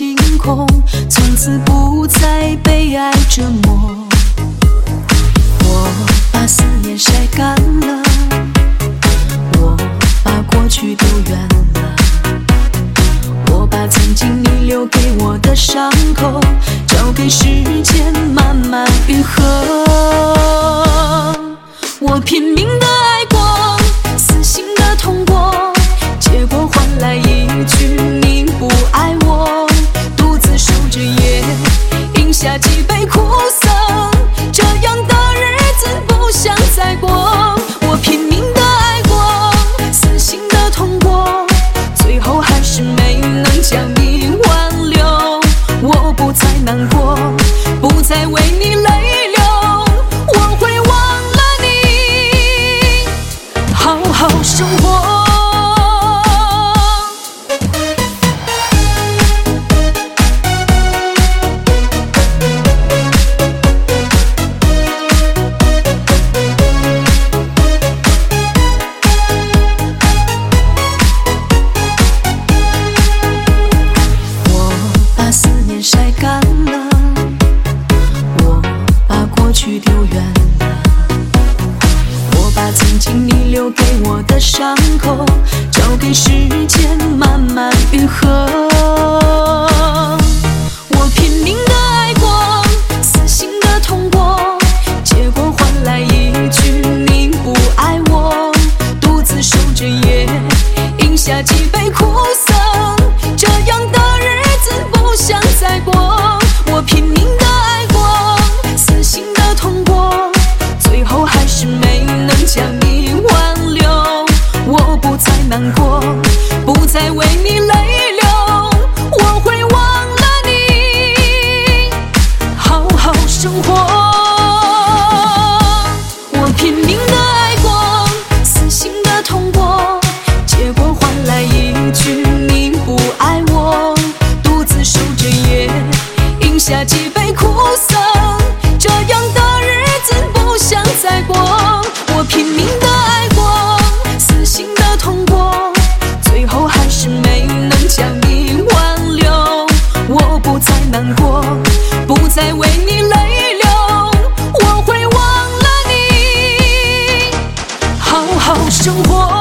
星空，从此不再被爱折磨。我把思念晒干了，我把过去丢远了，我把曾经你留给我的伤口交给时间慢慢愈合。我拼命的爱过，死心的痛过，结果换来一句你不爱我，独自守着夜，饮下几杯苦涩，这样的日子不想再过。我拼命的爱过，死心的痛过，最后还是没能将你挽留。我不再难过，不再为你泪流，我会忘了你，好好生活。晒干了，我把过去丢远了，我把曾经你留给我的伤口交给时间慢慢愈合。我拼命的爱过，死心的痛过，结果换来一句你不爱我，独自守着夜，饮下几杯苦涩，这样的日子不想再过。我拼命的爱过，死心的痛过，最后还是没能将你挽留。我不再难过，不再为你泪流，我会忘了你，好好生活。我拼命的爱过，死心的痛过，结果换来一句你不爱我，独自守着夜，饮下几杯苦涩，这样的日子不想再过。我拼命的爱过，死心的痛过，最后还是没能将你挽留。我不再难过，不再为你泪流，我会忘了你，好好生活。